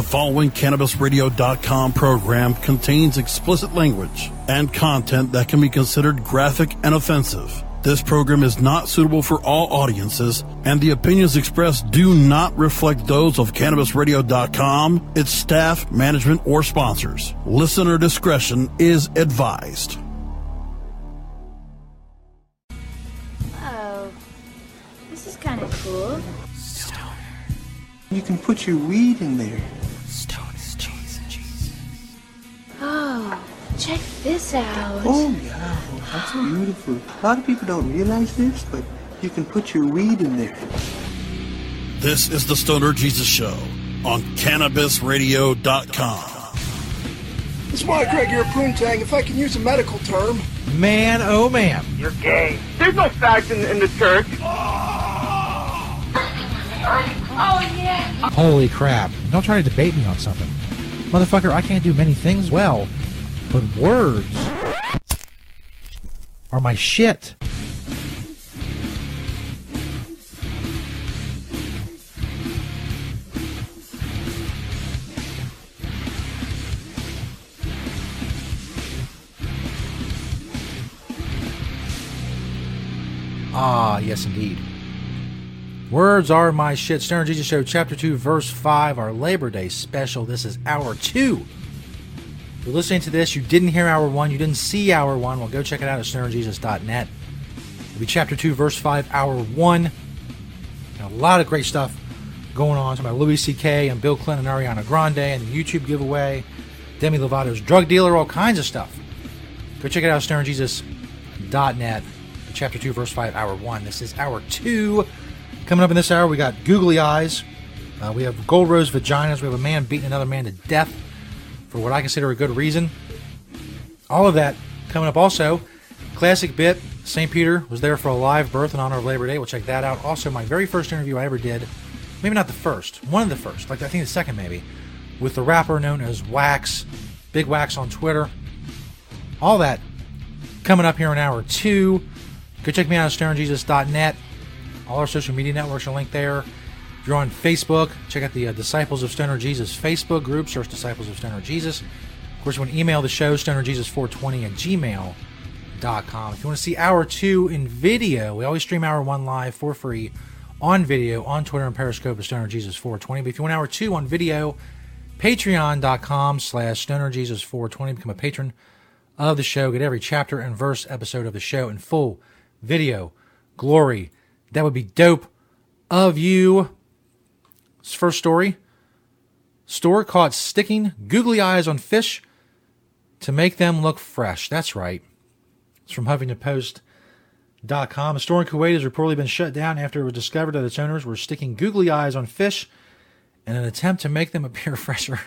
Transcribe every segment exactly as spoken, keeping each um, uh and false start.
following Cannabis Radio dot com program contains explicit language and content that can be considered graphic and offensive. This program is not suitable for all audiences, and the opinions expressed do not reflect those of Cannabis Radio dot com, its staff, management, or sponsors. Listener discretion is advised. Oh, this is kind of cool. Stoner. You can put your weed in there. Stone is cheese, cheese. Oh, check this out. Oh, yeah. That's beautiful. A lot of people don't realize this, but you can put your weed in there. This is the Stoner Jesus Show on Cannabis Radio dot com. It's my Greg, you're a poontang, if I can use a medical term. Man, oh man. You're gay. There's no fact in, in the church. Oh, yeah. Holy crap. Don't try to debate me on something. Motherfucker, I can't do many things well, but words are my shit. Ah, yes indeed. Words are my shit. Stoner Jesus Show, Chapter two, Verse five, our Labor Day special. This is Hour two. If you're listening to this, you didn't hear Hour one, you didn't see Hour one, well, go check it out at stoner jesus dot net. It'll be Chapter two, Verse five, Hour one. And a lot of great stuff going on. Talking about Louis C K and Bill Clinton and Ariana Grande and the YouTube giveaway, Demi Lovato's drug dealer, all kinds of stuff. Go check it out at stoner jesus dot net. Chapter two, Verse five, Hour one. This is Hour two. Coming up in this hour, we got googly eyes. Uh, we have gold rose vaginas. We have a man beating another man to death for what I consider a good reason. All of that coming up. Also, classic bit. Saint Peter was there for a live birth in honor of Labor Day. We'll check that out. Also, my very first interview I ever did, maybe not the first, one of the first, like I think the second maybe, with the rapper known as Wax, Big Wax on Twitter. All that coming up here in Hour two. Go check me out at stoner jesus dot net. All our social media networks are linked there. If you're on Facebook, check out the uh, Disciples of Stoner Jesus Facebook group. Search Disciples of Stoner Jesus. Of course, you want to email the show, stoner jesus four twenty at gmail dot com. If you want to see Hour two in video, we always stream Hour one live for free on video on Twitter and Periscope at stoner jesus four twenty. But if you want Hour two on video, patreon dot com slash stoner jesus four twenty. Become a patron of the show. Get every chapter and verse episode of the show in full video glory. That would be dope of you. This first story. Store caught sticking googly eyes on fish to make them look fresh. That's right. It's from Huffington Post dot com. A store in Kuwait has reportedly been shut down after it was discovered that its owners were sticking googly eyes on fish in an attempt to make them appear fresher.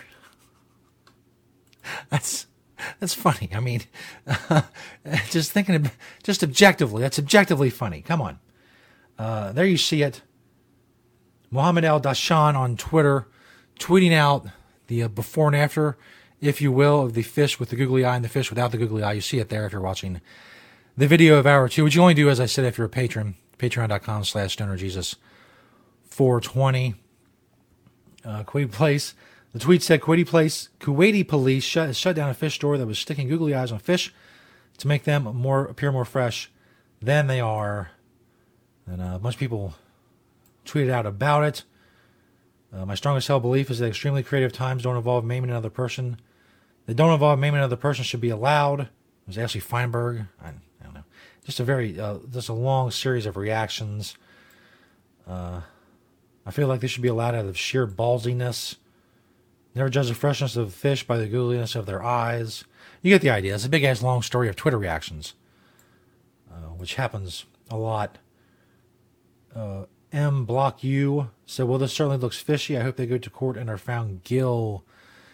That's that's funny. I mean, uh, just thinking of, just objectively, that's objectively funny. Come on. Uh, there you see it. Mohammed Al Dashan on Twitter tweeting out the uh, before and after, if you will, of the fish with the googly eye and the fish without the googly eye. You see it there if you're watching the video of Hour two, which you only do, as I said, if you're a patron. patreon dot com slash stoner jesus four twenty. Uh, Kuwait Place. The tweet said, Kuwaiti Place, Kuwaiti police shut, shut down a fish store that was sticking googly eyes on fish to make them more appear more fresh than they are. And uh, a bunch of people tweeted out about it. Uh, my strongest held belief is that extremely creative times don't involve maiming another person. They don't involve maiming another person should be allowed. It was Ashley Feinberg. I, I don't know. Just a very, uh, just a long series of reactions. Uh, I feel like they should be allowed out of sheer ballsiness. Never judge the freshness of fish by the googliness of their eyes. You get the idea. It's a big-ass long story of Twitter reactions, uh, which happens a lot. Uh, M Block U said, well, this certainly looks fishy. I hope they go to court and are found guilty.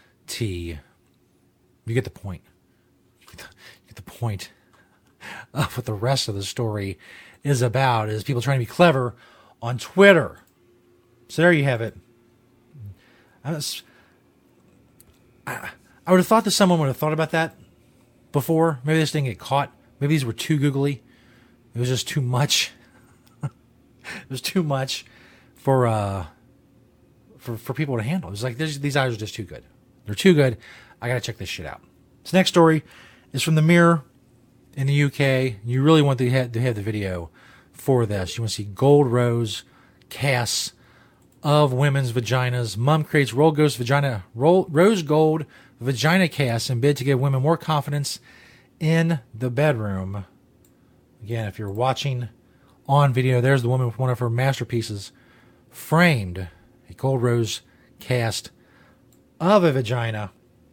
You get the point. You get the point of what the rest of the story is about, is people trying to be clever on Twitter. So there you have it. I, was, I, I would have thought that someone would have thought about that before. Maybe this didn't get caught. Maybe these were too googly. It was just too much. It was too much for uh, for, for people to handle. It's like, these eyes are just too good. They're too good. I got to check this shit out. This next story is from the Mirror in the U K. You really want to have, to have the video for this. You want to see gold rose casts of women's vaginas. Mom creates roll ghost vagina, roll, rose gold vagina casts in bid to give women more confidence in the bedroom. Again, if you're watching on video, there's the woman with one of her masterpieces framed, a gold rose cast of a vagina.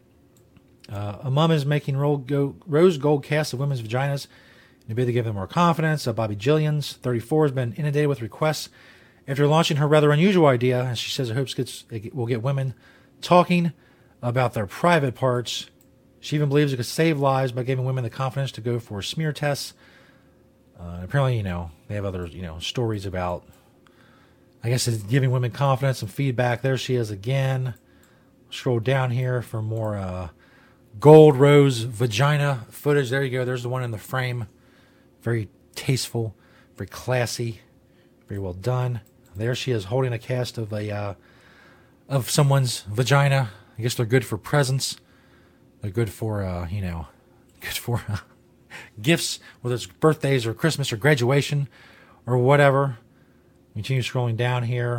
Uh, a mom is making roll go, rose gold casts of women's vaginas in a bid to give them more confidence. Uh, Bobby Jillians, thirty-four, has been inundated with requests after launching her rather unusual idea, and she says it hopes gets, it will get women talking about their private parts. She even believes it could save lives by giving women the confidence to go for smear tests. Uh, apparently, you know, they have other, you know, stories about, I guess, it's giving women confidence and feedback. There she is again. Scroll down here for more uh, gold rose vagina footage. There you go. There's the one in the frame. Very tasteful, very classy, very well done. There she is holding a cast of a uh, of someone's vagina. I guess they're good for presents. They're good for, uh, you know, good for uh, gifts, whether it's birthdays or Christmas or graduation or whatever. Continue scrolling down here.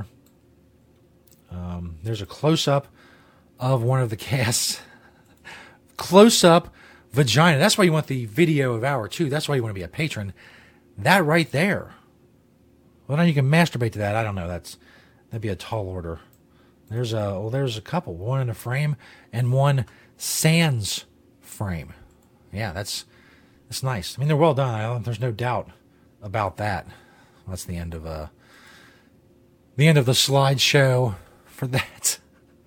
Um, there's a close-up of one of the casts. Close-up vagina. That's why you want the video of hour two. That's why you want to be a patron. That right there. Well, now you can masturbate to that. I don't know. That's that'd be a tall order. There's a well, there's a couple. One in a frame and one sans frame. Yeah, that's that's nice. I mean, they're well done. I, there's no doubt about that. That's the end of uh the end of the slideshow for that.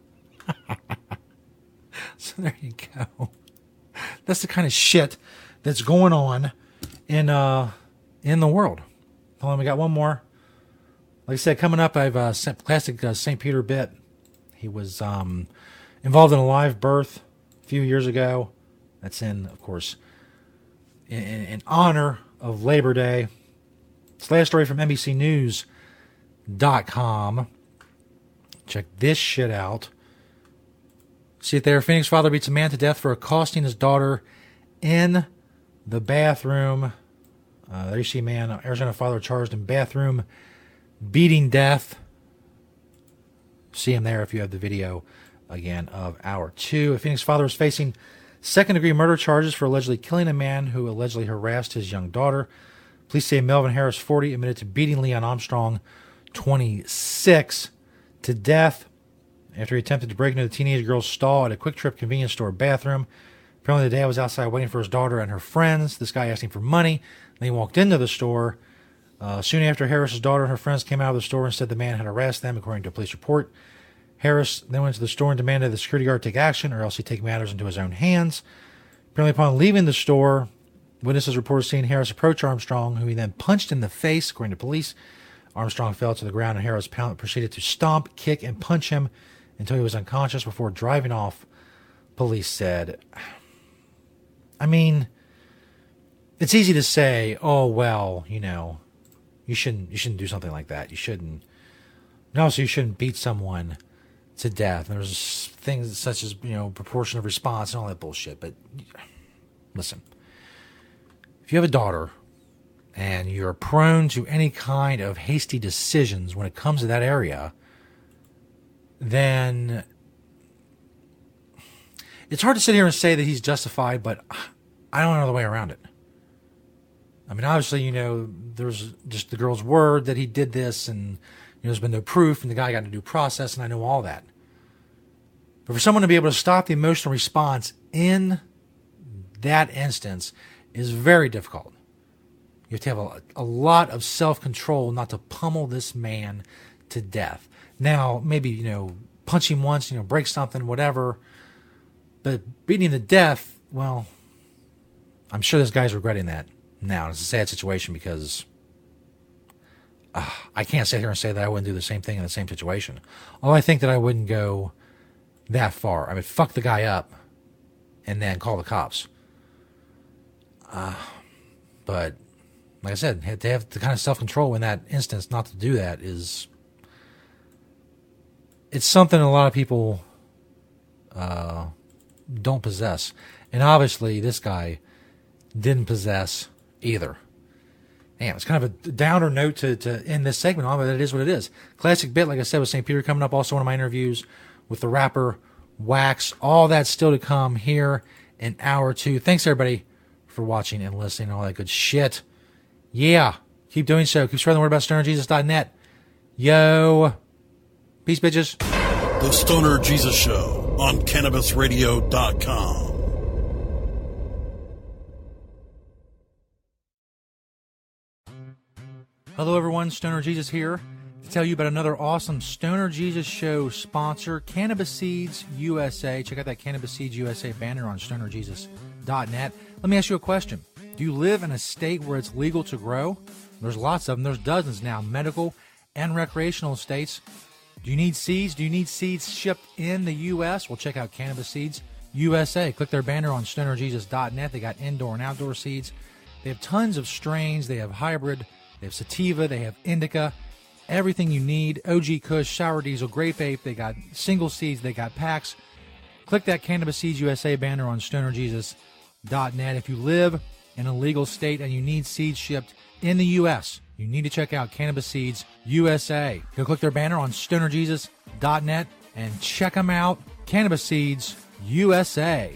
So there you go. That's the kind of shit that's going on in uh in the world. Hold on, we got one more. Like I said, coming up, I have a classic uh, Saint Peter bit. He was um, involved in a live birth a few years ago. That's in, of course, in, in honor of Labor Day. This last story from N B C News dot com. Check this shit out. See it there. Phoenix father beats a man to death for accosting his daughter in the bathroom. Uh, there you see man, Arizona father charged in bathroom beating death. See him there if you have the video, again, of hour two. A Phoenix father is facing second-degree murder charges for allegedly killing a man who allegedly harassed his young daughter. Police say Melvin Harris, forty, admitted to beating Leon Armstrong, twenty-six, to death after he attempted to break into the teenage girl's stall at a Quick Trip convenience store bathroom. Apparently the dad was outside waiting for his daughter and her friends. This guy asked him for money. Then he walked into the store. Uh, soon after, Harris's daughter and her friends came out of the store and said the man had harassed them, according to a police report. Harris then went to the store and demanded the security guard take action, or else he'd take matters into his own hands. Apparently, upon leaving the store, witnesses reported seeing Harris approach Armstrong, who he then punched in the face, according to police. Armstrong fell to the ground, and Harris proceeded to stomp, kick, and punch him until he was unconscious before driving off, police said. I mean, it's easy to say, oh, well, you know, you shouldn't you shouldn't do something like that. You shouldn't. And also, you shouldn't beat someone to death. And there's things such as, you know, proportion of response and all that bullshit. But listen, if you have a daughter and you're prone to any kind of hasty decisions when it comes to that area, then it's hard to sit here and say that he's justified, but I don't know the way around it. I mean, obviously, you know, there's just the girl's word that he did this, and you know, there's been no proof, and the guy got a due process, and I know all that. But for someone to be able to stop the emotional response in that instance is very difficult. You have to have a, a lot of self-control not to pummel this man to death. Now, maybe, you know, punch him once, you know, break something, whatever. But beating to death, well, I'm sure this guy's regretting that now. It's a sad situation because uh, I can't sit here and say that I wouldn't do the same thing in the same situation. Although I think that I wouldn't go that far. I would fuck the guy up and then call the cops. Uh, but like I said, to have the kind of self-control in that instance not to do that is it's something a lot of people uh, don't possess. And obviously, this guy didn't possess either. Damn, it's kind of a downer note to, to end this segment on, but it is what it is. Classic bit, like I said, with Saint Peter coming up. Also one of my interviews with the rapper Wax. All that's still to come here in hour two. Thanks, everybody, for watching and listening and all that good shit. Yeah, keep doing so. Keep spreading the word about stoner jesus dot net. Yo. Peace, bitches. The Stoner Jesus Show on Cannabis Radio dot com. Hello, everyone. Stoner Jesus here to tell you about another awesome Stoner Jesus Show sponsor, Cannabis Seeds U S A. Check out that Cannabis Seeds U S A banner on Stoner Jesus dot net. Let me ask you a question. Do you live in a state where it's legal to grow? There's lots of them. There's dozens now, medical and recreational states. Do you need seeds? Do you need seeds shipped in the U S? Well, check out Cannabis Seeds U S A. Click their banner on Stoner Jesus dot net. They got indoor and outdoor seeds. They have tons of strains. They have hybrid. They have sativa, they have indica, everything you need. O G Kush, Sour Diesel, Grape Ape, they got single seeds, they got packs. Click that Cannabis Seeds U S A banner on Stoner Jesus dot net. If you live in a legal state and you need seeds shipped in the U S, you need to check out Cannabis Seeds U S A. Go click their banner on Stoner Jesus dot net and check them out. Cannabis Seeds U S A.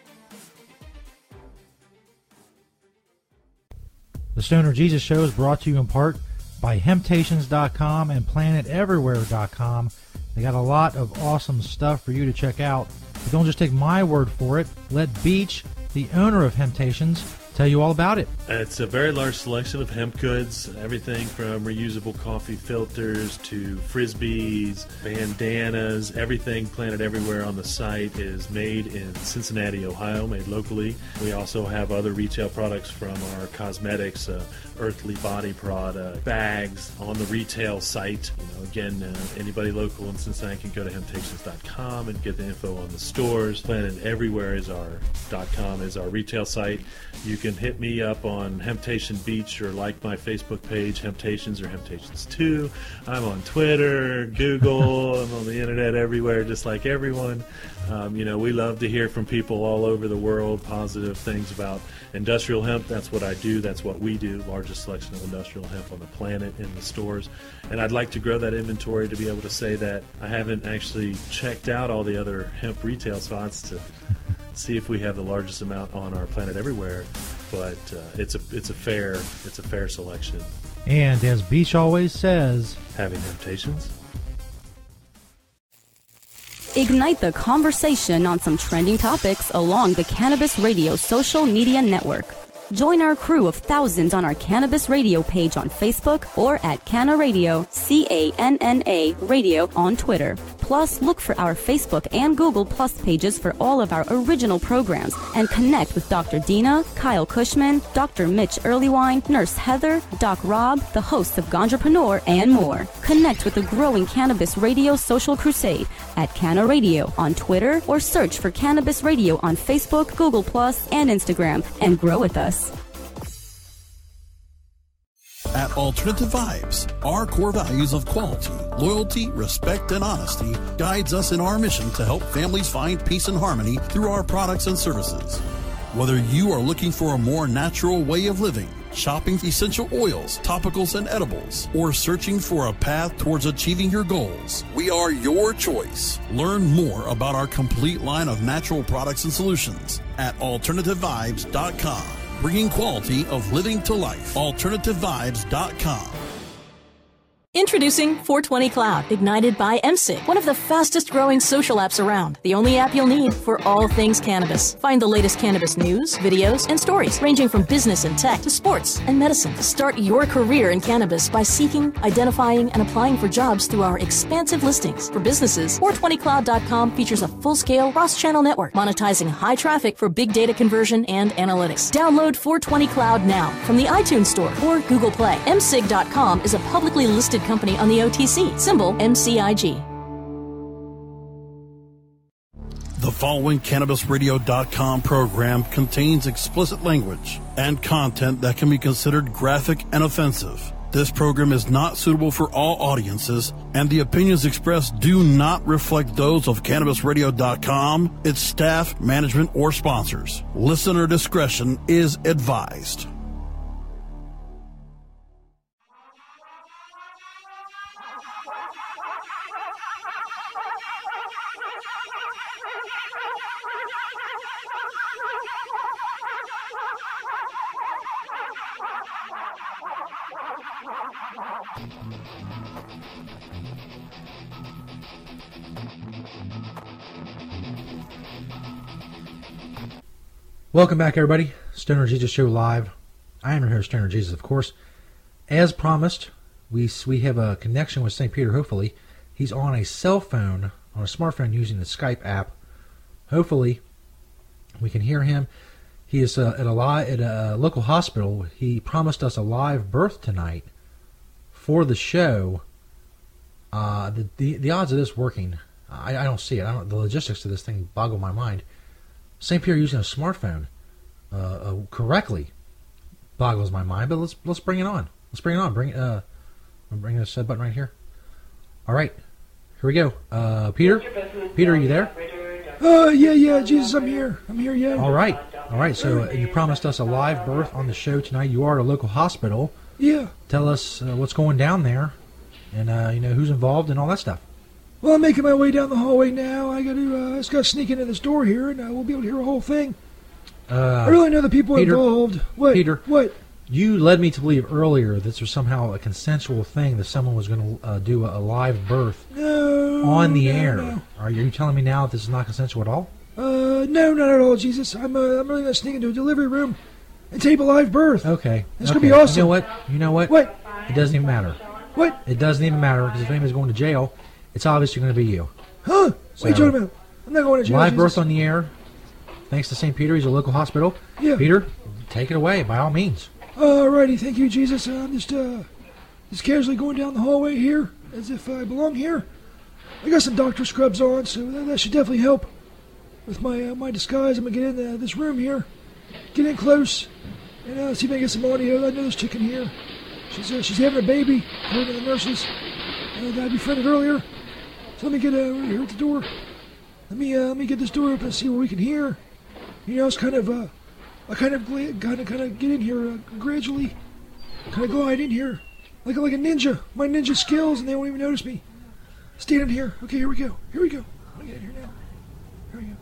The Stoner Jesus Show is brought to you in part by Hemptations dot com and Planet Everywhere dot com. They got a lot of awesome stuff for you to check out. But don't just take my word for it. Let Beach, the owner of Hemptations, tell you all about it. It's a very large selection of hemp goods, everything from reusable coffee filters to frisbees, bandanas, everything Planet Everywhere on the site is made in Cincinnati, Ohio, made locally. We also have other retail products from our cosmetics, uh, Earthly Body product, bags on the retail site. You know, again, uh, anybody local in Cincinnati can go to Hemptations dot com and get the info on the stores. Planet Everywhere is our .com is our retail site. You can hit me up on Hemptation Beach or like my Facebook page, Hemptations or Hemptations two. I'm on Twitter, Google, I'm on the internet everywhere, just like everyone. Um, you know, we love to hear from people all over the world, positive things about industrial hemp. That's what I do. That's what we do. Largest selection of industrial hemp on the planet in the stores. And I'd like to grow that inventory to be able to say that I haven't actually checked out all the other hemp retail spots to see if we have the largest amount on our Planet Everywhere. But uh, it's a it's a fair it's a fair selection. And as Beach always says, having Hemptations. Ignite the conversation on some trending topics along the Cannabis Radio social media network. Join our crew of thousands on our Cannabis Radio page on Facebook or at Canna Radio, C A N N A Radio on Twitter. Plus, look for our Facebook and Google Plus pages for all of our original programs and connect with Doctor Dina, Kyle Cushman, Doctor Mitch Earlywine, Nurse Heather, Doc Rob, the hosts of Ganjapreneur, and more. Connect with the growing Cannabis Radio social crusade at Canna Radio on Twitter or search for Cannabis Radio on Facebook, Google Plus, and Instagram and grow with us. At Alternative Vibes, our core values of quality, loyalty, respect, and honesty guides us in our mission to help families find peace and harmony through our products and services. Whether you are looking for a more natural way of living, shopping essential oils, topicals, and edibles, or searching for a path towards achieving your goals, we are your choice. Learn more about our complete line of natural products and solutions at alternative vibes dot com. Bringing quality of living to life. alternative vibes dot com. Introducing four twenty Cloud, ignited by M S I G, one of the fastest growing social apps around. The only app you'll need for all things cannabis. Find the latest cannabis news, videos, and stories, ranging from business and tech to sports and medicine. Start your career in cannabis by seeking, identifying, and applying for jobs through our expansive listings. For businesses, four twenty cloud dot com features a full-scale cross-channel network, monetizing high traffic for big data conversion and analytics. Download four twenty Cloud now from the iTunes Store or Google Play. M S I G dot com is a publicly listed company on the O T C, symbol M C I G. The following Cannabis Radio dot com program contains explicit language and content that can be considered graphic and offensive. This program is not suitable for all audiences, and the opinions expressed do not reflect those of Cannabis Radio dot com, its staff, management, or sponsors. Listener discretion is advised. Welcome back, everybody. Stoner Jesus Show Live. I am your host, Stoner Jesus, of course. As promised, we we have a connection with Saint Peter, hopefully. He's on a cell phone, on a smartphone, using the Skype app. Hopefully, we can hear him. He is uh, at, a li- at a local hospital. He promised us a live birth tonight for the show. Uh, the, the the odds of this working, I, I don't see it. I don't. The logistics of this thing boggle my mind. Saint Pierre using a smartphone uh, uh, correctly boggles my mind. But let's let's bring it on. Let's bring it on. Bring uh, I'm bringing this button right here. All right, here we go. Uh, Peter, Peter, are you there? Uh, yeah, yeah, Jesus, I'm here. I'm here, yeah. All right, all right. So uh, you promised us a live birth on the show tonight. You are at a local hospital. Yeah. Tell us uh, what's going down there, and uh, you know who's involved and all that stuff. Well, I'm making my way down the hallway now. I got to, uh, I just got to sneak into this door here, and uh, we'll be able to hear the whole thing. Uh, I really know the people Peter, involved. What? Peter, what? You led me to believe earlier this was somehow a consensual thing that someone was going to uh, do a, a live birth no, on the no, air. No. Are you telling me now that this is not consensual at all? Uh, no, not at all, Jesus. I'm, uh, I'm really going to sneak into a delivery room and tape a live birth. Okay. It's okay. going to be awesome. You know what? You know what? What? It doesn't even matter. What? It doesn't even matter, because if anybody's going to jail, it's obviously going to be you. Huh? So, what are you talking about? I'm not going to jail. Live Jesus. birth on the air. Thanks to Saint Peter. He's a local hospital. Yeah. Peter, take it away, by all means. Alrighty, thank you, Jesus. I'm just, uh, just casually going down the hallway here, as if I belong here. I got some doctor scrubs on, so that, that should definitely help with my uh, my disguise. I'm gonna get in uh, this room here, get in close, and uh, see if I can get some audio. I know this chick in here. She's uh, she's having a baby, according to the nurses uh, that I befriended earlier. So let me get uh, right here at the door. Let me uh, let me get this door open and see what we can hear. You know, it's kind of uh, I kind of gla- kind of kind of get in here uh, gradually, kind of glide in here like like a ninja. My ninja skills, and they won't even notice me. Standing here. Okay, here we go. Here we go. I'm gonna get in here now. Here we go.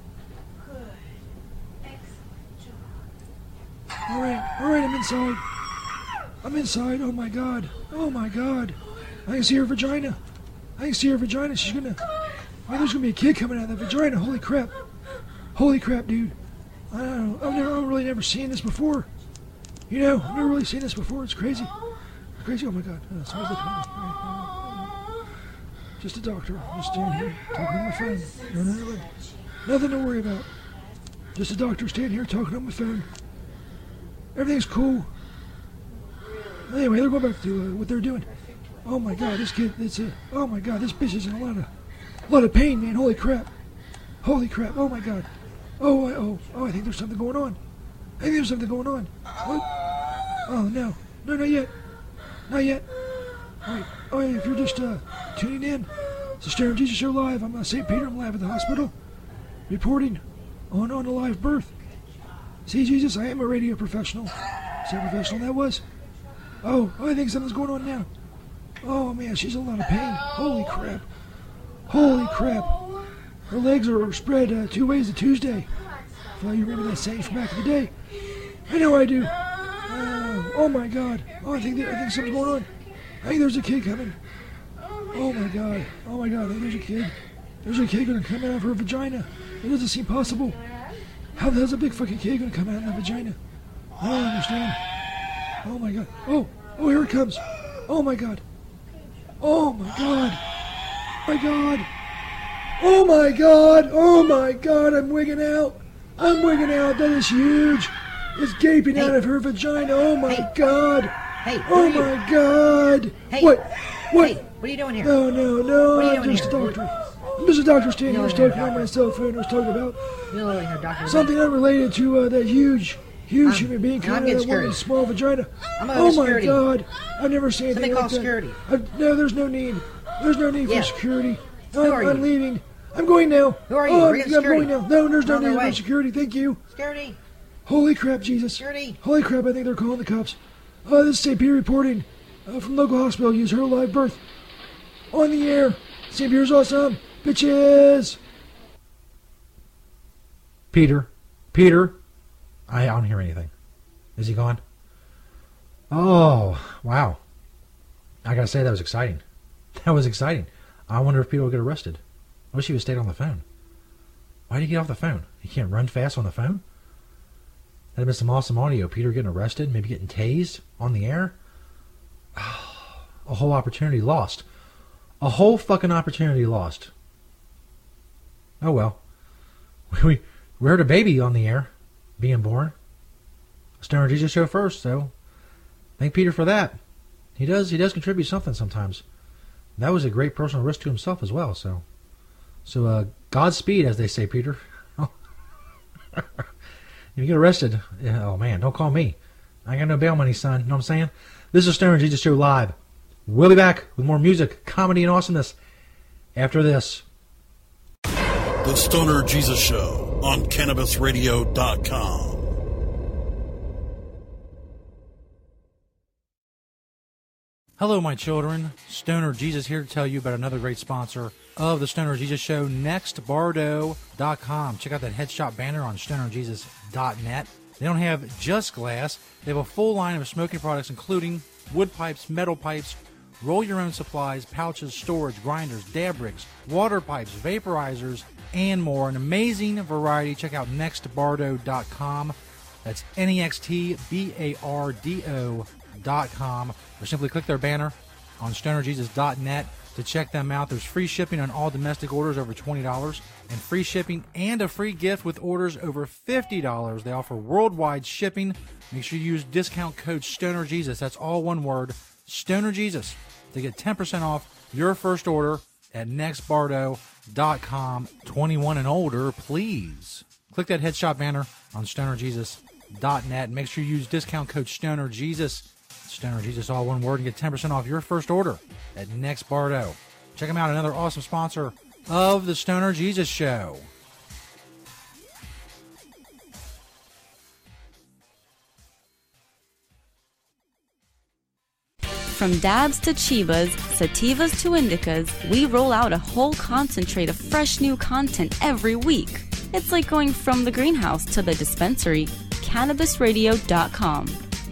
All right, all right. I'm inside. I'm inside. Oh my God. Oh my God. I can see her vagina. I can see her vagina. She's gonna. I mean, there's gonna be a kid coming out of that vagina. Holy crap. Holy crap, dude. I don't know. I've never, I've really never seen this before. You know, I've never really seen this before. It's crazy. It's crazy. Oh my God. Oh, someone's looking at me. All right, all right. Just a doctor. Just standing here talking on my phone. No, no, no, nothing to worry about. Just a doctor standing here talking on my phone. Everything's cool. Anyway, they're going back to uh, what they're doing. Oh my God, this kid, it's a, oh my God, this bitch is in a lot of, a lot of pain, man. Holy crap. Holy crap. Oh my God. Oh, I, oh, oh, I think there's something going on. I think there's something going on. What? Oh, no. No, not yet. Not yet. All right. Oh, yeah, if you're just uh, tuning in, it's the Stoner Jesus Show Live. I'm uh, Saint Peter. I'm live at the hospital, reporting on, on a live birth. See, Jesus, I am a radio professional. See how professional that was? Oh, oh, I think something's going on now. Oh, man, she's in a lot of pain. Holy crap. Holy crap. Her legs are spread uh, two ways to Tuesday. If uh, you remember that saying from back in the day. I know I do. Uh, oh, my God. Oh, I think that, I think something's going on. I think there's a kid coming. Oh, my God. Oh, my God. I think there's a kid. There's a kid going to come out of her vagina. It doesn't seem possible. How the hell's a big fucking kid going to come out of that vagina? I don't understand. Oh, my God. Oh, oh, here it comes. Oh, my God. Oh, my God. My God. Oh, my God. Oh, my God. I'm wigging out. I'm wigging out. That is huge. It's gaping hey. out of her vagina. Oh, my hey. God. Hey, oh, my God. Hey. What? What? Hey, what are you doing here? No, no, no. What are you I'm doing just here? a doctor. I'm just a doctor standing You're here talking doctor. on my cell phone. I was talking about You're a doctor. something unrelated to uh, that huge, huge I'm- human being I'm coming out getting of that woman's security. small vagina. I'm gonna Oh have my security. God! I've never seen anything Somebody like call that. security. Uh, no, there's no need. There's no need Yeah. for security. Who I'm, are I'm you? leaving. I'm going now. Who are you? Oh, We're getting yeah, I'm security. going now. No, there's no On their need way. for security. Thank you. Security. Holy crap, Jesus. Security. Holy crap, I think they're calling the cops. Uh, this is Saint Pierre reporting uh, from local hospital. Use her live birth on the air. Saint Pierre's awesome. Bitches. Peter. Peter. I don't hear anything. Is he gone? Oh, wow. I gotta say, that was exciting. That was exciting. I wonder if people will get arrested. I wish he would have stayed on the phone. Why did he get off the phone? He can't run fast on the phone? That'd have been some awesome audio. Peter getting arrested, maybe getting tased on the air. Oh, a whole opportunity lost. A whole fucking opportunity lost. Oh well. We, we heard a baby on the air being born. Stoner Jesus show first, so thank Peter for that. He does he does contribute something sometimes. That was a great personal risk to himself as well, so so uh Godspeed, as they say, Peter. If you get arrested, oh man, don't call me. I ain't got no bail money, son. You know what I'm saying? This is Stoner Jesus Show Live. We'll be back with more music, comedy, and awesomeness after this. The Stoner Jesus Show on Cannabis Radio dot com. Hello, my children. Stoner Jesus here to tell you about another great sponsor of the Stoner Jesus Show, Next Bardo dot com. Check out that headshot banner on Stoner Jesus dot net. They don't have just glass. They have a full line of smoking products, including wood pipes, metal pipes, roll-your-own supplies, pouches, storage, grinders, dab rigs, water pipes, vaporizers, and more. An amazing variety. Check out Next Bardo dot com. That's N E X T B A R D O dot com. Or simply click their banner on Stoner Jesus dot net to check them out. There's free shipping on all domestic orders over twenty dollars and free shipping and a free gift with orders over fifty dollars. They offer worldwide shipping. Make sure you use discount code Stoner Jesus. That's all one word, Stoner Jesus, to get ten percent off your first order at Next Bardo dot com. twenty-one and older, please. Click that headshot banner on Stoner Jesus dot net and make sure you use discount code Stoner Jesus. Stoner Jesus, all one word, and get ten percent off your first order at Next Bardo. Check them out, another awesome sponsor of the Stoner Jesus Show. From dabs to chivas, sativas to indicas, we roll out a whole concentrate of fresh new content every week. It's like going from the greenhouse to the dispensary. Cannabis Radio dot com.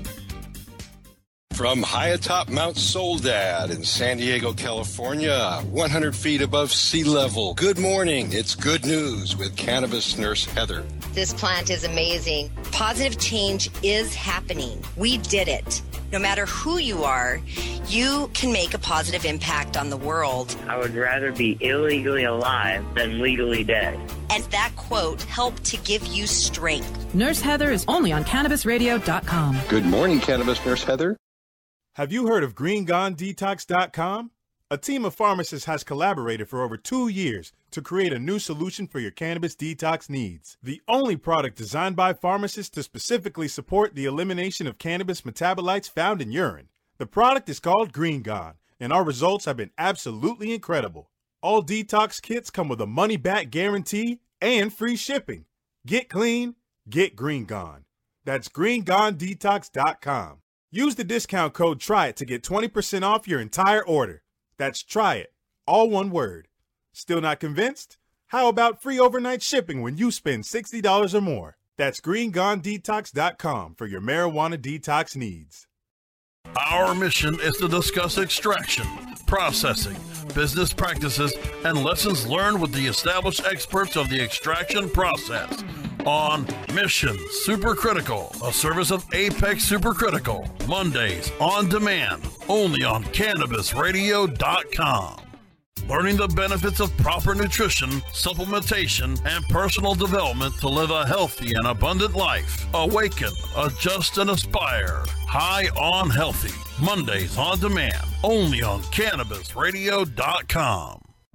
From high atop Mount Soledad in San Diego, California, one hundred feet above sea level. Good morning. It's good news with Cannabis Nurse Heather. This plant is amazing. Positive change is happening. We did it. No matter who you are, you can make a positive impact on the world. I would rather be illegally alive than legally dead. And that quote helped to give you strength. Nurse Heather is only on Cannabis Radio dot com. Good morning, Cannabis Nurse Heather. Have you heard of Green Gone Detox dot com? A team of pharmacists has collaborated for over two years to create a new solution for your cannabis detox needs. The only product designed by pharmacists to specifically support the elimination of cannabis metabolites found in urine. The product is called Green Gone, and our results have been absolutely incredible. All detox kits come with a money-back guarantee and free shipping. Get clean, get Green Gone. That's Green Gone Detox dot com. Use the discount code TRY IT to get twenty percent off your entire order. That's TRY IT, all one word. Still not convinced? How about free overnight shipping when you spend sixty dollars or more? That's Green Gone Detox dot com for your marijuana detox needs. Our mission is to discuss extraction, processing, business practices, and lessons learned with the established experts of the extraction process. On Mission Supercritical, a service of Apex Supercritical. Mondays on demand, only on Cannabis Radio dot com. Learning the benefits of proper nutrition, supplementation, and personal development to live a healthy and abundant life. Awaken, adjust, and aspire. High on Healthy. Mondays on demand, only on Cannabis Radio dot com.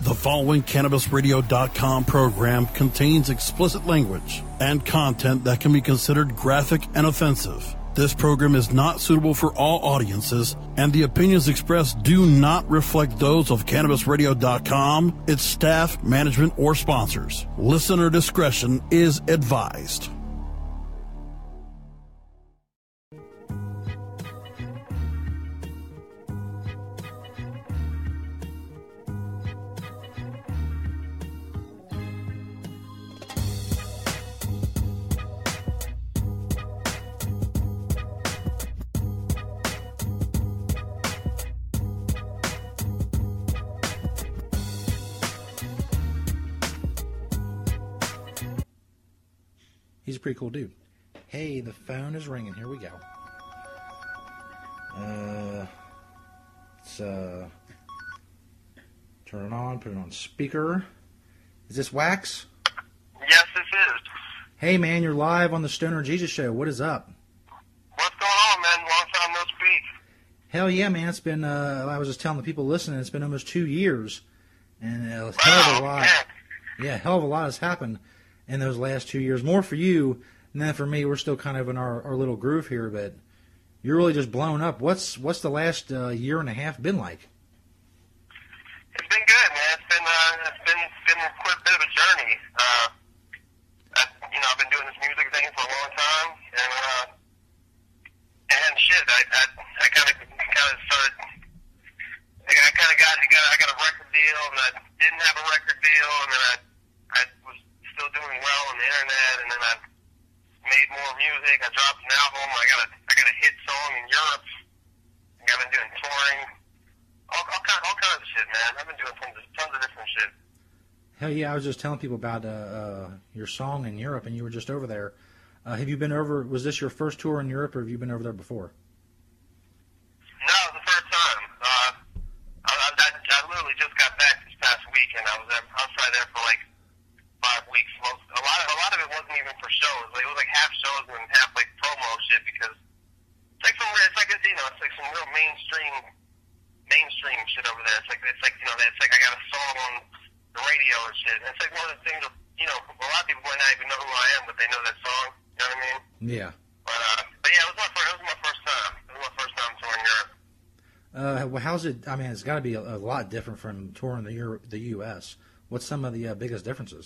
The following Cannabis Radio dot com program contains explicit language and content that can be considered graphic and offensive. This program is not suitable for all audiences, and the opinions expressed do not reflect those of Cannabis Radio dot com, its staff, management, or sponsors. Listener discretion is advised. He's a pretty cool dude. Hey, the phone is ringing. Here we go. Uh, let's uh, turn it on, put it on speaker. Is this Wax? Yes, this is. Hey, man, you're live on the Stoner Jesus Show. What is up? What's going on, man? Long time no speak. Hell yeah, man. It's been, uh, I was just telling the people listening, it's been almost two years. And a hell of a lot. Man. Yeah, hell of a lot has happened in those last two years. More for you, and then for me, we're still kind of in our, our little groove here, but you're really just blown up. What's what's the last uh, year and a half been like? It's been good, man. It's been uh, it's been been a quick bit of a journey. Uh, I, you know, I've been doing this music thing for a long time, and uh, and shit, I I, I kind of kind of started. I kind of got, got I got a record deal, and I didn't have a record deal, and then I I was still doing well on the internet, and then I made more music. I dropped an album. I got a I got a hit song in Europe. I've been doing touring, all all, kind, all kinds of shit, man. I've been doing tons of, tons of different shit. Hell yeah! I was just telling people about uh, uh, your song in Europe, and you were just over there. Uh, have you been over? Was this your first tour in Europe, or have you been over there before? No, it was the first time. Uh, I, I, I literally just got back this past weekend. I was there, I was probably there for like five weeks. Most a lot of a lot of it wasn't even for shows. Like it was like half shows and half like promo shit because it's like some it's like you know it's like some real mainstream mainstream shit over there. It's like it's like you know it's like I got a song on the radio and shit. And it's like one of the things that, you know, a lot of people might not even know who I am, but they know that song. You know what I mean? Yeah. But uh, but yeah, it was my first. It was my first time. It was my first time touring Europe. Uh, well, how's it? I mean, it's got to be a, a lot different from touring the Euro, the U S. What's some of the uh, biggest differences?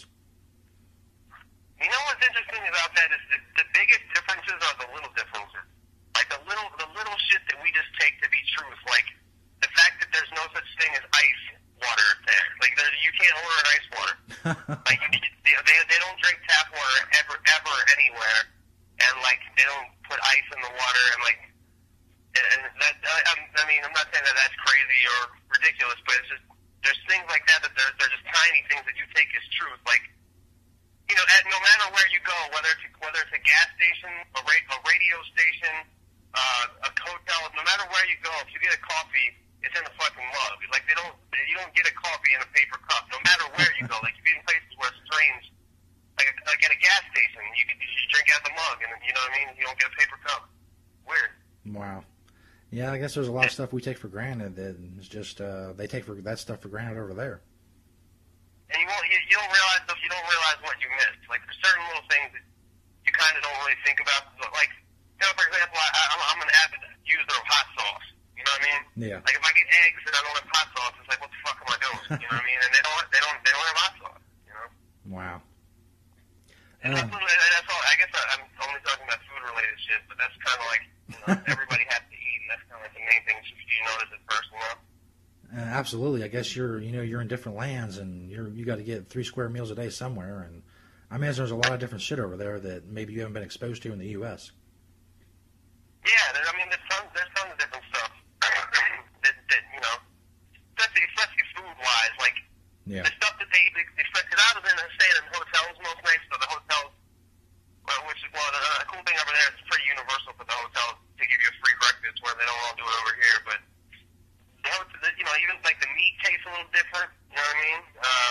You know what's interesting about that is the, the biggest differences are the little differences. Like the little, the little shit that we just take to be truth. Like the fact that there's no such thing as ice water there. Like there, you can't order an ice water. Like you, they, they they don't drink tap water ever ever anywhere, and like they don't put ice in the water and like. And that I, I mean, I'm not saying that that's crazy or ridiculous, but it's just there's things like that that they're, they're just tiny things that you take as truth. Like, you know, at, no matter where you go, whether it's whether it's a gas station, a, ra- a radio station, uh, a hotel, no matter where you go, if you get a coffee, it's in a fucking mug. Like they don't, you don't get a coffee in a paper cup, no matter where you go. Like if you're in places where it's strange, like like at a gas station, you you drink out the mug, and you know what I mean. You don't get a paper cup. Weird. Wow. Yeah, I guess there's a lot of stuff we take for granted that is just uh, they take for that stuff for granted over there. And you won't, you, you don't realize you don't realize what you missed. Like there's certain little things that you kind of don't really think about. Like, you know, for example, I, I'm, I'm an avid user of hot sauce. You know what I mean? Yeah. Like if I get eggs and I don't have hot sauce, it's like, what the fuck am I doing? You know what I mean? And they don't they don't they don't have hot sauce. You know? Wow. And that's, that's all. I guess I, I'm only talking about food related shit, but that's kind of like, you know, everybody has to eat, and that's kind of like the main thing you notice at first, you know? Uh, absolutely. I guess you're, you know, you're in different lands, and you're, you got to get three square meals a day somewhere. And I imagine there's a lot of different shit over there that maybe you haven't been exposed to in the U S. Yeah, there, I mean, there's tons, there's tons of different stuff that, that, you know, especially, especially food-wise, like, yeah. The stuff that they, because I was in staying in hotels most nights, so the hotels, well, which is, well, the, the cool thing over there is it's pretty universal for the hotels to give you a free breakfast, where they don't all do it over here, but, the hotel, you know, even, like, the meat tastes a little different, you know what I mean? Uh,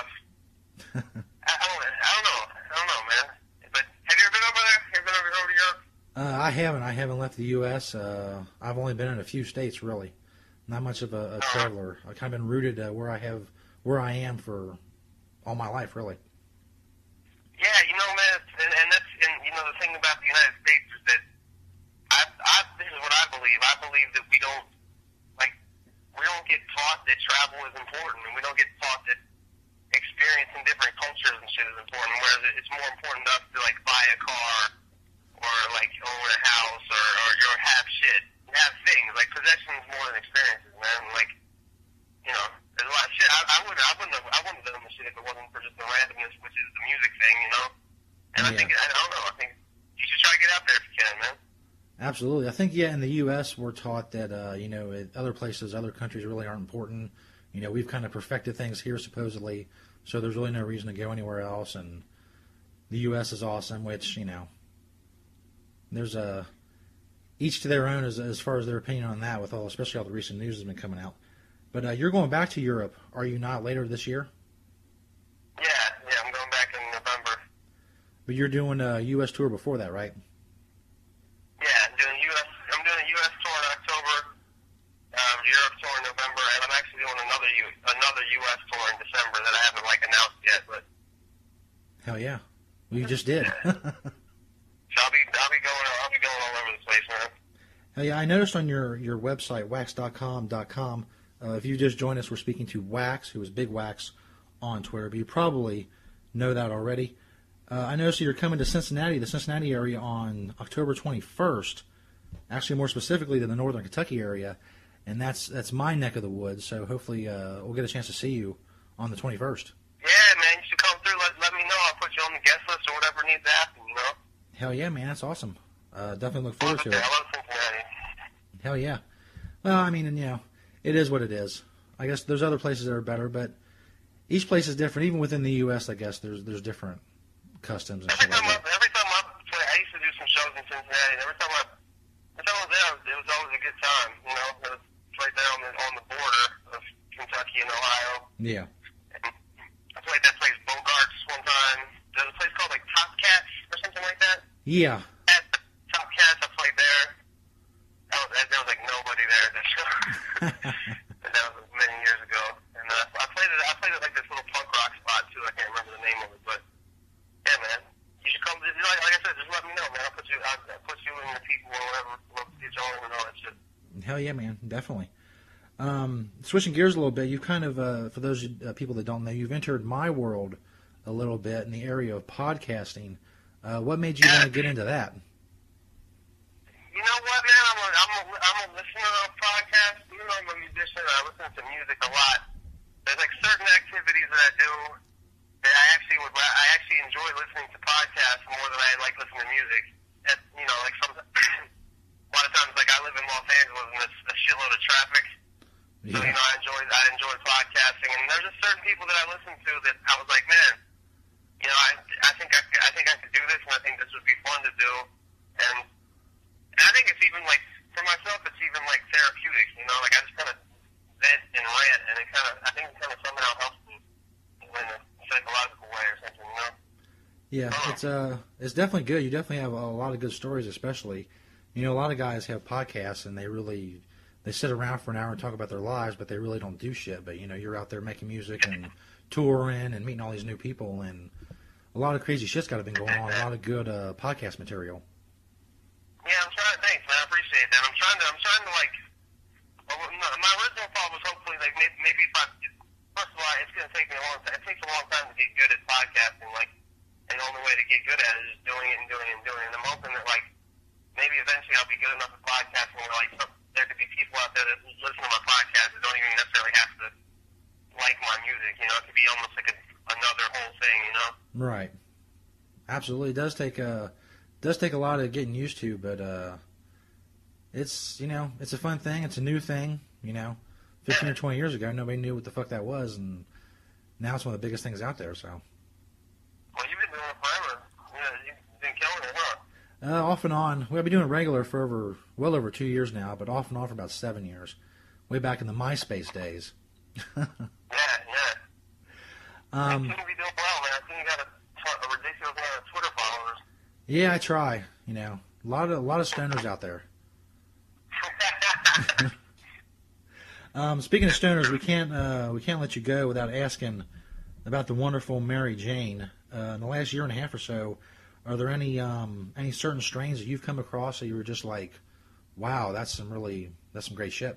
I, I, don't, I don't know, I don't know, man. But have you ever been over there? Have you been over, over to Europe? Uh, I haven't. I haven't left the U S. Uh, I've only been in a few states, really. Not much of a, a traveler. I've kind of been rooted uh, where I have where I am for all my life, really. Yeah, you know, man, and, and that's, and you know, the thing about the United States is that I, I, this is what I believe. I believe that we don't, like, we don't get taught that travel is important, and we don't get taught that experiencing different cultures and shit is important, whereas it's more important to us to, like, buy a car or, like, own a house or, or, or have shit, have things. Like, possessions more than experiences, man. Like, you know, there's a lot of shit. I, I, would, I, wouldn't have, I wouldn't have done the shit if it wasn't for just the randomness, which is the music thing, you know? And yeah. I think, I don't know, I think you should try to get out there if you can, man. Absolutely. I think, yeah, in the U S we're taught that, uh, you know, other places, other countries really aren't important. You know, we've kind of perfected things here, supposedly, so there's really no reason to go anywhere else. And the U S is awesome, which, you know, there's a, each to their own as, as far as their opinion on that, with all, especially all the recent news that's been coming out. But uh, you're going back to Europe, are you not, later this year? Yeah, yeah, I'm going back in November. But you're doing a U S tour before that, right? Yeah, I'm doing U S. I'm doing a U S tour in October, um, Europe tour in November, and I'm actually doing another U, another U S tour in December that I haven't like announced yet. But hell yeah, well, you just did. So I'll be I'll be going I'll be going all over the place, man. Hell yeah, I noticed on your your website wax dot com dot com. Uh, if you just joined us, we're speaking to Wax, who is Big Wax on Twitter, but you probably know that already. Uh, I noticed you're coming to Cincinnati, the Cincinnati area, on October twenty-first, actually more specifically to the northern Kentucky area, and that's that's my neck of the woods, so hopefully uh, we'll get a chance to see you on the twenty-first. Yeah, man, you should come through. Let, let me know. I'll put you on the guest list or whatever needs to happen, you know? Hell yeah, man, that's awesome. Uh, definitely look forward to okay, it. I love Cincinnati. Hell yeah. Well, I mean, and, you know, it is what it is. I guess there's other places that are better, but each place is different. Even within the U S, I guess, there's there's different customs and every shit like time that. I, every time I play, I used to do some shows in Cincinnati, and every time I, every time I was there, it was always a good time, you know? It was right there on the, on the border of Kentucky and Ohio. Yeah. And I played that place, Bogarts, one time. There's a place called, like, Top Cats or something like that. Yeah. At Top Cats, I played there. That was, there was like, nobody there at that show. And that was many years ago. And uh, I played it, I played it like this little punk rock spot, too. I can't remember the name of it, but yeah, man. You should come. Like, like I said, just let me know, man. I'll put you, I'll, I'll put you in the people or whatever. We'll get you on and all that shit. Hell yeah, man. Definitely. Um, switching gears a little bit, you've kind of, uh, for those uh, people that don't know, you've entered my world a little bit in the area of podcasting. Uh, what made you want to get into that? You know what, man? I'm a, I'm a, I'm a listener of podcasts. Even though I'm a musician, I listen to music a lot. There's like certain activities that I do that I actually would, I actually enjoy listening to podcasts more than I like listening to music. And, you know, like some, a lot of times, like I live in Los Angeles and there's a shitload of traffic. So, you know, I enjoy, I enjoy podcasting. And there's just certain people that I listen to that I was like, man, you know, I, I think I, I think I could do this, and I think this would be fun to do. And, and I think it's even like, for myself, it's even like therapeutic, you know, like I just kind of vent and rant, and it kind of, I think it kind of somehow helps me in a psychological way or something, you know? Yeah, it's uh, it's definitely good. You definitely have a lot of good stories, especially. You know, a lot of guys have podcasts, and they really, they sit around for an hour and talk about their lives, but they really don't do shit. But, you know, you're out there making music and touring and meeting all these new people, and a lot of crazy shit's got to been going on, a lot of good uh, podcast material. Yeah, I'm trying. Thanks, man. I appreciate that. I'm trying to. I'm trying to like. Well, no, my original thought was hopefully like maybe, maybe if I. First of all, it's going to take me a long time. It takes a long time to get good at podcasting. Like, and the only way to get good at it is doing it and doing it and doing it. And I'm hoping that like maybe eventually I'll be good enough at podcasting where like some, there could be people out there that listen to my podcast that don't even necessarily have to like my music. You know, it could be almost like a, another whole thing. You know. Right. Absolutely, it does take a. Does take a lot of getting used to, but uh, it's, you know, it's a fun thing. It's a new thing, you know. Fifteen or twenty years ago, nobody knew what the fuck that was, and now it's one of the biggest things out there. So. Well, you've been doing it forever. Yeah, you've been killing it, huh? Uh, off and on. Well, I've been doing it regular for over, well over two years now, but off and on for about seven years. Way back in the MySpace days. yeah, yeah. Um, you seem to be doing well, man. I think you got a, a ridiculous amount of Twitter followers. Yeah, I try. You know, a lot of a lot of stoners out there. Um, speaking of stoners, we can't uh, we can't let you go without asking about the wonderful Mary Jane. Uh, in the last year and a half or so, are there any um, any certain strains that you've come across that you were just like, wow, that's some really that's some great shit?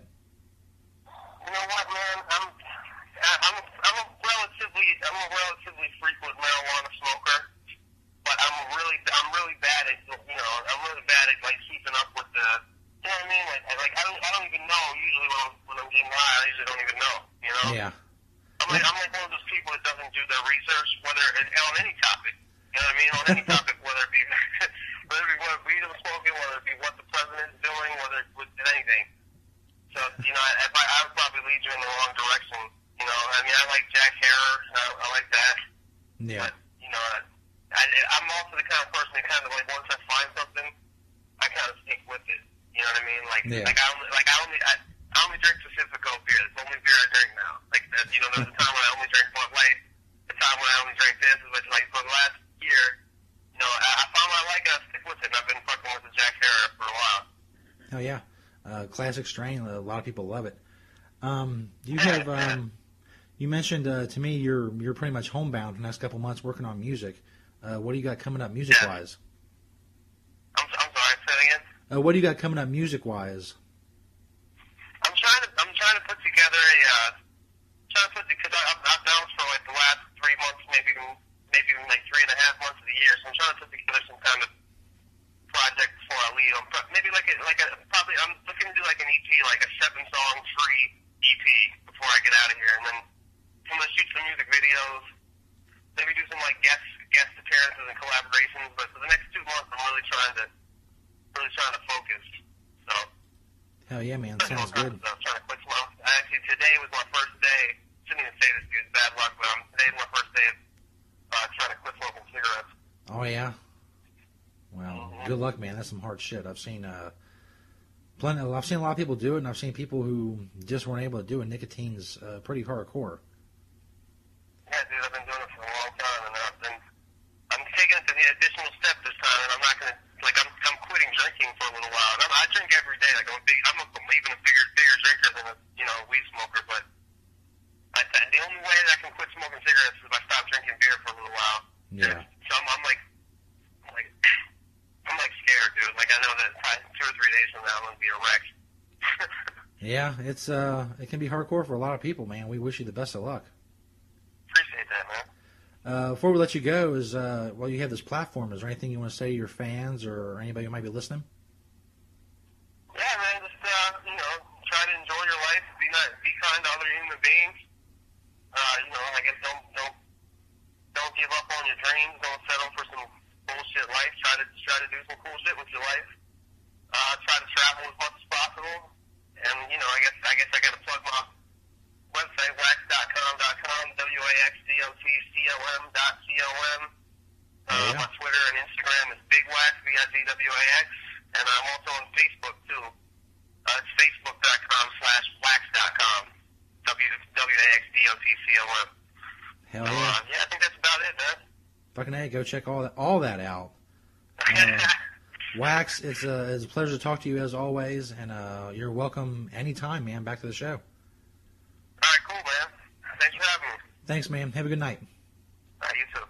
You know what, man? I'm I'm I'm a relatively I'm a relatively frequent marijuana smoker, but I'm really I'm really bad at you know I'm really bad at like keeping up with the you know what I mean? Like like I don't I don't even know usually when I'm when I'm getting high. I usually don't even know. You know? Yeah. I'm like I'm like one of those people that doesn't do their research whether it, on any topic. You know what I mean? On any topic, whether it be whether it be what weed I'm smoking, whether it be what the president's doing, whether it was anything. So you know, if I, I would probably lead you in the wrong direction. You know, I mean, I like Jack Harrer. I, I like that. Yeah. But, you know, I, I'm also the kind of person that kind of like once I find something, I kind of stick with it. You know what I mean? Like, yeah. like I only, like I only, I, I only drink Pacifico beer. It's the only beer I drink now. Like, that, you know, there's a time when I only drank Bud Light. The time when I only drank this, but like for the last year, you know, I, I found what I like and I stick with it. And I've been fucking with the Jack Harrer for a while. Oh yeah, uh, classic strain. A lot of people love it. Um, you have um, you mentioned uh, to me you're you're pretty much homebound for the next couple months working on music. Uh, what do you got coming up music wise? I'm, I'm sorry, say it again. Uh, what do you got coming up music wise? I'm trying to I'm trying to put together a uh, trying to put because I've I've bounced for like the last three months, maybe even maybe even like three and a half months of the year. So I'm trying to put together some kind of project before I leave. I'm pro- maybe like a like a probably I'm looking to do like an E P, like a seven song free E P before I get out of here, and then I'm gonna shoot some music videos. Maybe do some like guest guest appearances and collaborations. But for the next two months, I'm really trying to really trying to focus. So. Hell yeah, man! Sounds good. I'm trying to quit smoking. Actually, today was my first day. Shouldn't even say this, dude. It's bad luck, but I'm, today's my first day of uh, trying to quit smoking cigarettes. Oh yeah. Well, mm-hmm. Good luck, man. That's some hard shit. I've seen uh, plenty. I've seen a lot of people do it, and I've seen people who just weren't able to do it. Nicotine's uh, pretty hardcore. Yeah, dude. I've been doing it for a long time, and I've been. I'm taking it to the additional step this time, and I'm not gonna like. I'm I'm quitting drinking for a little while. And I'm, I drink every day. Like I'm a big. I'm a, even a bigger bigger drinker than a you know weed smoker. But I, the only way that I can quit smoking cigarettes is if I stop drinking beer for a little while. Yeah. So I'm, I'm like, I'm like, I'm like scared, dude. Like I know that two or three days from now I'm gonna be a wreck. Yeah, it's uh, it can be hardcore for a lot of people, man. We wish you the best of luck. Appreciate that, man. Uh, before we let you go, is uh, while you have this platform, is there anything you want to say to your fans or anybody who might be listening? Yeah, man. Just uh, you know, try to enjoy your life. Be not, be kind to other human beings. Uh, you know, I guess don't don't don't give up on your dreams. Don't settle for some bullshit life. Try to try to do some cool shit with your life. Uh, try to travel as much as possible. And you know, I guess I guess I got to plug my website, wax dot com dot com, W A X D O T C O M dot C O M. Uh, yeah. My Twitter and Instagram is Big Wax, B I G W A X. And I'm also on Facebook, too. Uh, it's facebook dot com slash wax dot com, W A X D O T C O M. Hell so, yeah. Uh, yeah, I think that's about it, man. Fucking A, go check all that, all that out. Uh, Wax, it's a, it's a pleasure to talk to you as always, and uh, you're welcome anytime, man. Back to the show. All right, cool, man. Thanks for having me. Thanks, man. Have a good night. All right, you too.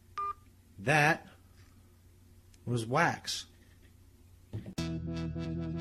That was Wax.